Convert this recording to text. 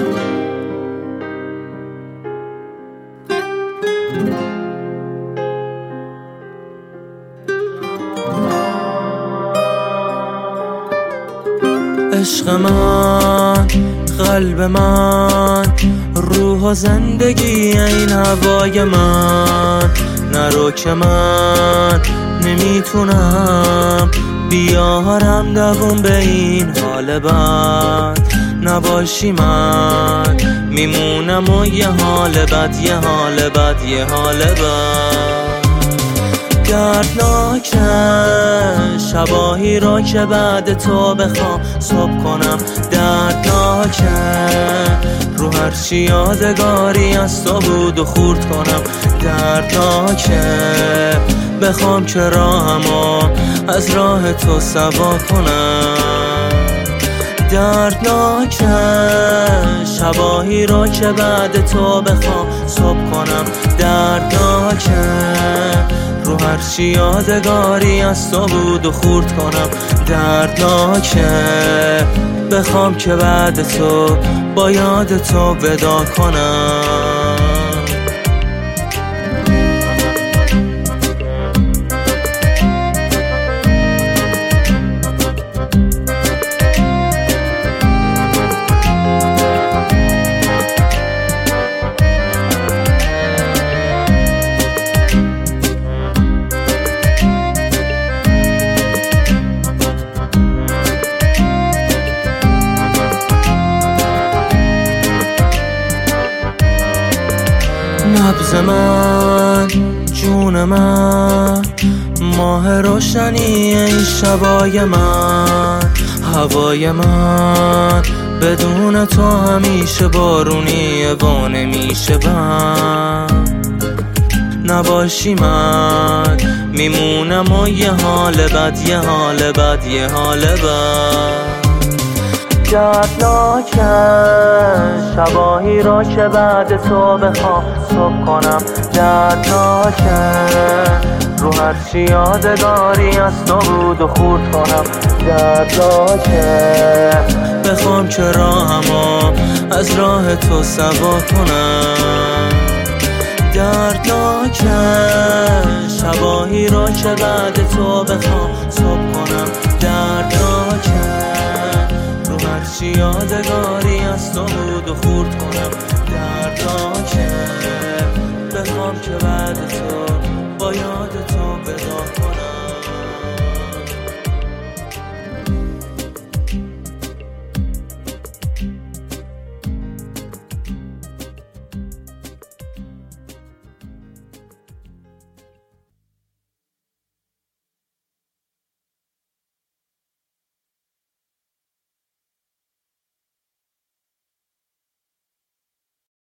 عشق من، قلب من، روح و زندگی این هوای من، نرو که من نمیتونم بیارم دووم به این حال بد. نباشی من میمونم و یه حال بد، یه حال بد، یه حال بد. دردناکه شباهی را که بعد تو بخوام صبح کنم، دردناکه رو هرچی یادگاری از تو بود و خورد کنم، دردناکه بخوام که راهمو از راه تو سوا کنم، دردناکه شباهی را که بعد تو بخوام صبح کنم، دردناکه رو هرچی یادگاری از تو بود و خورد کنم، دردناکه بخوام که بعد تو با یاد تو ودا کنم. نبض من، جون من، ماه روشنی این شبای من، هوای من بدون تو همیشه بارونیه و نمیشه بند. نباشی من میمونم و یه حال بد، یه حال بد، یه حال بد. دردناکه شباهی را که بعد تو بخوام صبح کنم، دردناکه رو هرچی یادگاری از تو بود و خورد کنم، دردناکه بخوام که راهمو از راه تو سوا کنم، دردناکه شباهی را که بعد تو بخوام صبح کنم، دردناکه هرچی یادگاری از تو بود و خورد کنم، دردناکه بخوام که بعد تو با یاد تو ودا کنم.